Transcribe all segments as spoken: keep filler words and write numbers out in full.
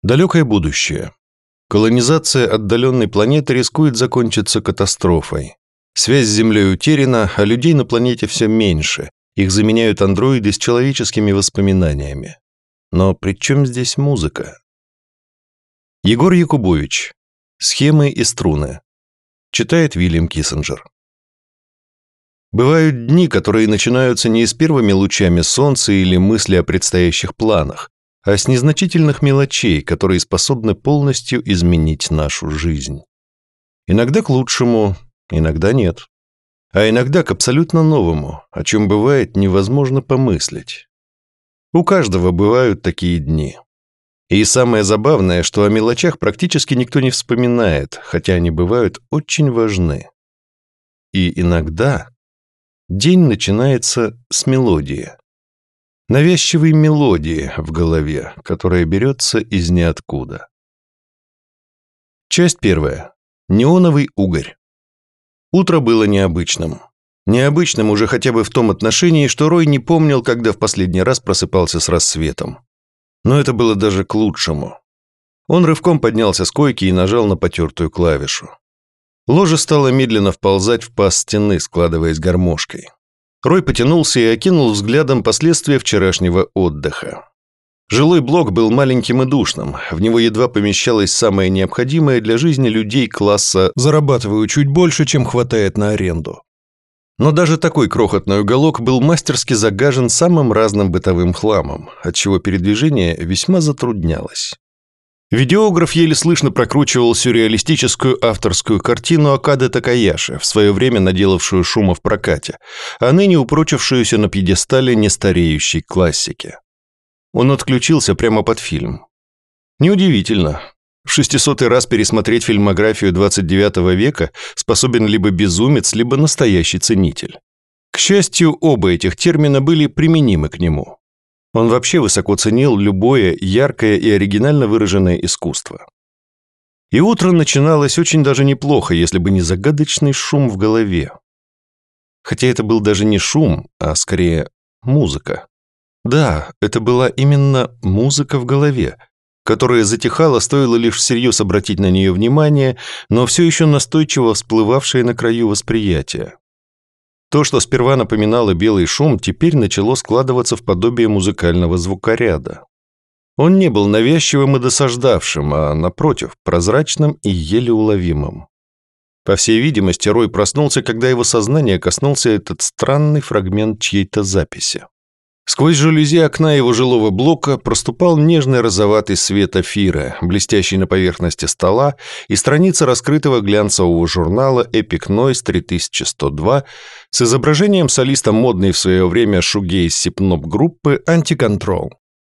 Далекое будущее. Колонизация отдаленной планеты рискует закончиться катастрофой. Связь с Землей утеряна, а людей на планете все меньше. Их заменяют андроиды с человеческими воспоминаниями. Но при чем здесь музыка? Егор Якубович. Схемы и струны. Читает Вильям Киссинджер. Бывают дни, которые начинаются не с первыми лучами солнца или мысли о предстоящих планах, а с незначительных мелочей, которые способны полностью изменить нашу жизнь. Иногда к лучшему, иногда нет. А иногда к абсолютно новому, о чем бывает невозможно помыслить. У каждого бывают такие дни. И самое забавное, что о мелочах практически никто не вспоминает, хотя они бывают очень важны. И иногда день начинается с мелодии. Навязчивой мелодии в голове, которая берется из ниоткуда. Часть первая. Неоновый угорь. Утро было необычным. Необычным уже хотя бы в том отношении, что Рой не помнил, когда в последний раз просыпался с рассветом. Но это было даже к лучшему. Он рывком поднялся с койки и нажал на потертую клавишу. Ложе стало медленно вползать в паз стены, складываясь гармошкой. Рой потянулся и окинул взглядом последствия вчерашнего отдыха. Жилой блок был маленьким и душным, в него едва помещалось самое необходимое для жизни людей класса «зарабатываю чуть больше, чем хватает на аренду». Но даже такой крохотный уголок был мастерски загажен самым разным бытовым хламом, отчего передвижение весьма затруднялось. Видеограф еле слышно прокручивал сюрреалистическую авторскую картину Акады Такаяши, в свое время наделавшую шума в прокате, а ныне упрочившуюся на пьедестале нестареющей классики. Он отключился прямо под фильм. Неудивительно. В шестисотый раз пересмотреть фильмографию двадцать девятого века способен либо безумец, либо настоящий ценитель. К счастью, оба этих термина были применимы к нему. Он вообще высоко ценил любое яркое и оригинально выраженное искусство. И утро начиналось очень даже неплохо, если бы не загадочный шум в голове. Хотя это был даже не шум, а скорее музыка. Да, это была именно музыка в голове, которая затихала, стоило лишь всерьез обратить на нее внимание, но все еще настойчиво всплывавшая на краю восприятия. То, что сперва напоминало белый шум, теперь начало складываться в подобие музыкального звукоряда. Он не был навязчивым и досаждавшим, а, напротив, прозрачным и еле уловимым. По всей видимости, Рой проснулся, когда его сознание коснулся этот странный фрагмент чьей-то записи. Сквозь жалюзи окна его жилого блока проступал нежный розоватый свет эфира, блестящий на поверхности стола, и страница раскрытого глянцевого журнала Epic Noise три тысячи сто два с изображением солиста модной в свое время шугейз-сипноп группы Anti-Control.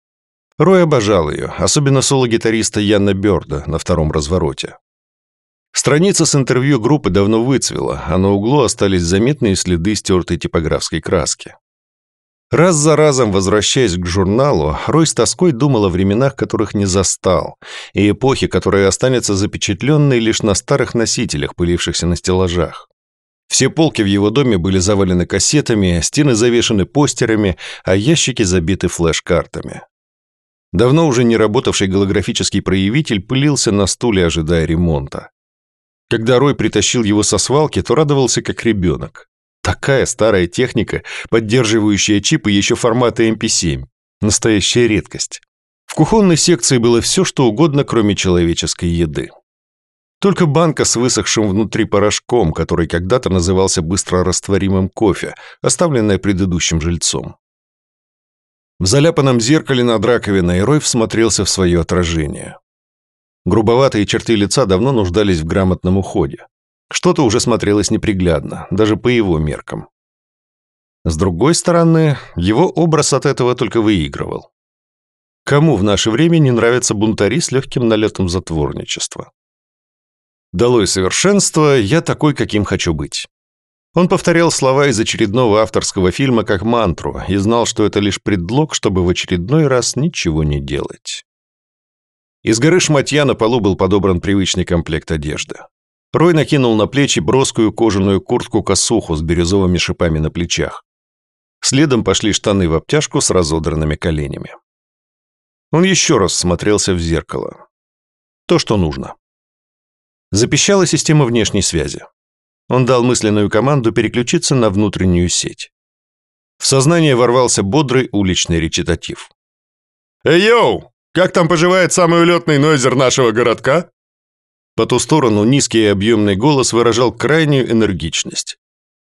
Рой обожал ее, особенно соло-гитариста Яна Бёрда на втором развороте. Страница с интервью группы давно выцвела, а на углу остались заметные следы стертой типографской краски. Раз за разом, возвращаясь к журналу, Рой с тоской думал о временах, которых не застал, и эпохе, которая останется запечатленной лишь на старых носителях, пылившихся на стеллажах. Все полки в его доме были завалены кассетами, стены завешаны постерами, а ящики забиты флеш-картами. Давно уже не работавший голографический проявитель пылился на стуле, ожидая ремонта. Когда Рой притащил его со свалки, то радовался как ребенок. Такая старая техника, поддерживающая чипы еще формата эм пи семь. Настоящая редкость. В кухонной секции было все, что угодно, кроме человеческой еды. Только банка с высохшим внутри порошком, который когда-то назывался быстрорастворимым кофе, оставленная предыдущим жильцом. В заляпанном зеркале над раковиной Рой всмотрелся в свое отражение. Грубоватые черты лица давно нуждались в грамотном уходе. Что-то уже смотрелось неприглядно, даже по его меркам. С другой стороны, его образ от этого только выигрывал. Кому в наше время не нравятся бунтари с легким налетом затворничества? «Долой совершенство, я такой, каким хочу быть». Он повторял слова из очередного авторского фильма как мантру и знал, что это лишь предлог, чтобы в очередной раз ничего не делать. Из горы шматья на полу был подобран привычный комплект одежды. Рой накинул на плечи броскую кожаную куртку-косуху с бирюзовыми шипами на плечах. Следом пошли штаны в обтяжку с разодранными коленями. Он еще раз смотрелся в зеркало. То, что нужно. Запищала система внешней связи. Он дал мысленную команду переключиться на внутреннюю сеть. В сознание ворвался бодрый уличный речитатив. «Эй, йоу! Как там поживает самый улетный нойзер нашего городка?» По ту сторону низкий и объемный голос выражал крайнюю энергичность.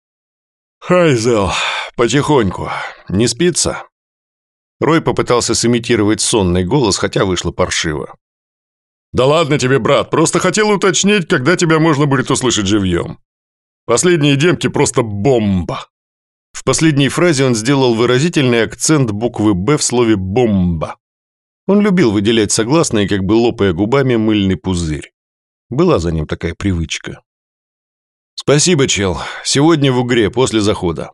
«Хайзел, потихоньку. Не спится?» Рой попытался сымитировать сонный голос, хотя вышло паршиво. «Да ладно тебе, брат, просто хотел уточнить, когда тебя можно будет услышать живьем. Последние демки просто бомба!» В последней фразе он сделал выразительный акцент буквы «Б» в слове «бомба». Он любил выделять согласные, как бы лопая губами мыльный пузырь. Была за ним такая привычка. «Спасибо, чел. Сегодня в Угре, после захода».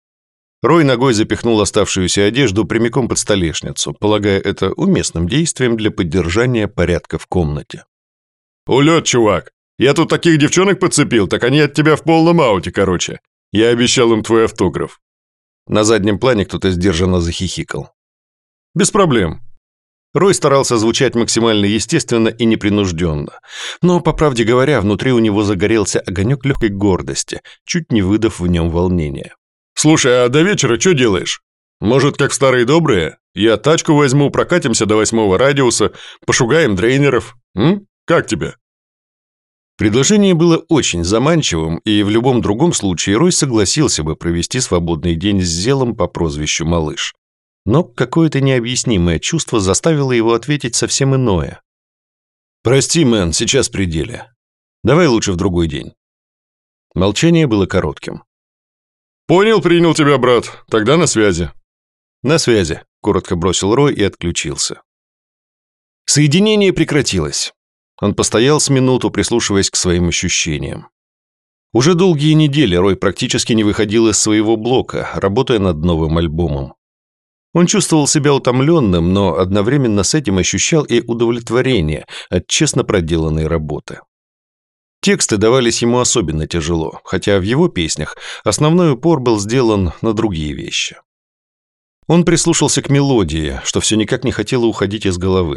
Рой ногой запихнул оставшуюся одежду прямиком под столешницу, полагая это уместным действием для поддержания порядка в комнате. «Улет, чувак! Я тут таких девчонок подцепил, так они от тебя в полном ауте, короче. Я обещал им твой автограф». На заднем плане кто-то сдержанно захихикал. «Без проблем». Рой старался звучать максимально естественно и непринужденно. Но, по правде говоря, внутри у него загорелся огонек легкой гордости, чуть не выдав в нем волнения. «Слушай, а до вечера что делаешь? Может, как в старые добрые? Я тачку возьму, прокатимся до восьмого радиуса, пошугаем дрейнеров. М? Как тебе?» Предложение было очень заманчивым, и в любом другом случае Рой согласился бы провести свободный день с Зелом по прозвищу Малыш. Но какое-то необъяснимое чувство заставило его ответить совсем иное. «Прости, мэн, сейчас при деле. Давай лучше в другой день». Молчание было коротким. «Понял, принял тебя, брат. Тогда на связи». «На связи», — коротко бросил Рой и отключился. Соединение прекратилось. Он постоял с минуту, прислушиваясь к своим ощущениям. Уже долгие недели Рой практически не выходил из своего блока, работая над новым альбомом. Он чувствовал себя утомленным, но одновременно с этим ощущал и удовлетворение от честно проделанной работы. Тексты давались ему особенно тяжело, хотя в его песнях основной упор был сделан на другие вещи. Он прислушался к мелодии, что все никак не хотело уходить из головы.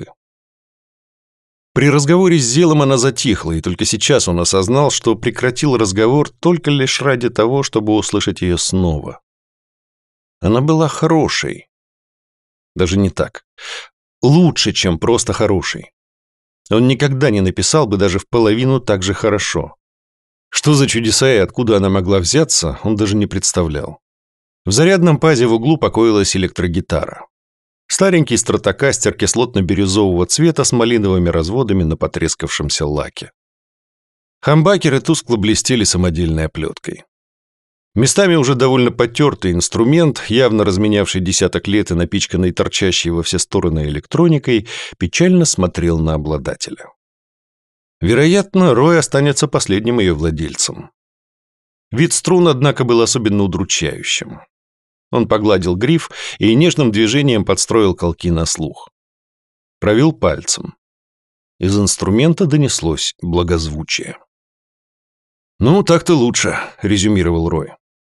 При разговоре с Зелом она затихла, и только сейчас он осознал, что прекратил разговор только лишь ради того, чтобы услышать ее снова. Она была хорошей. Даже не так. Лучше, чем просто хороший. Он никогда не написал бы даже в половину так же хорошо. Что за чудеса и откуда она могла взяться, он даже не представлял. В зарядном пазе в углу покоилась электрогитара. Старенький стратокастер кислотно-бирюзового цвета с малиновыми разводами на потрескавшемся лаке. Хамбакеры тускло блестели самодельной оплеткой. Местами уже довольно потертый инструмент, явно разменявший десяток лет и напичканный торчащей во все стороны электроникой, печально смотрел на обладателя. Вероятно, Рой останется последним ее владельцем. Вид струн, однако, был особенно удручающим. Он погладил гриф и нежным движением подстроил колки на слух. Провел пальцем. Из инструмента донеслось благозвучие. «Ну, так-то лучше», — резюмировал Рой.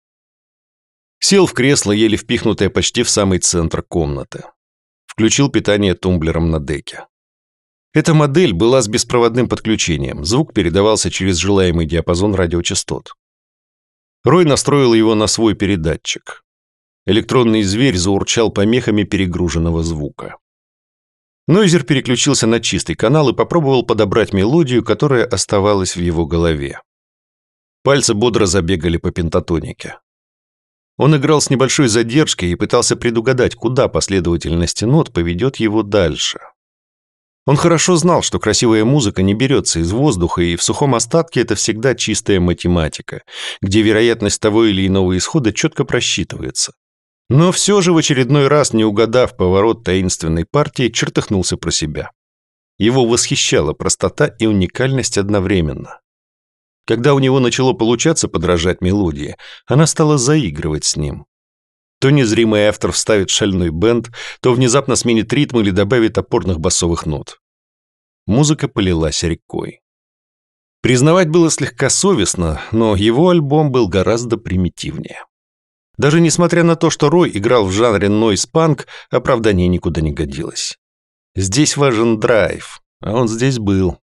Сел в кресло, еле впихнутое почти в самый центр комнаты. Включил питание тумблером на деке. Эта модель была с беспроводным подключением, звук передавался через желаемый диапазон радиочастот. Рой настроил его на свой передатчик. Электронный зверь заурчал помехами перегруженного звука. Нойзер переключился на чистый канал и попробовал подобрать мелодию, которая оставалась в его голове. Пальцы бодро забегали по пентатонике. Он играл с небольшой задержкой и пытался предугадать, куда последовательность нот поведет его дальше. Он хорошо знал, что красивая музыка не берется из воздуха, и в сухом остатке это всегда чистая математика, где вероятность того или иного исхода четко просчитывается. Но все же в очередной раз, не угадав поворот таинственной партии, чертыхнулся про себя. Его восхищала простота и уникальность одновременно. Когда у него начало получаться подражать мелодии, она стала заигрывать с ним. То незримый автор вставит шальной бенд, то внезапно сменит ритм или добавит опорных басовых нот. Музыка полилась рекой. Признавать было слегка совестно, но его альбом был гораздо примитивнее. Даже несмотря на то, что Рой играл в жанре нойз-панк, оправдание никуда не годилось. Здесь важен драйв, а он здесь был.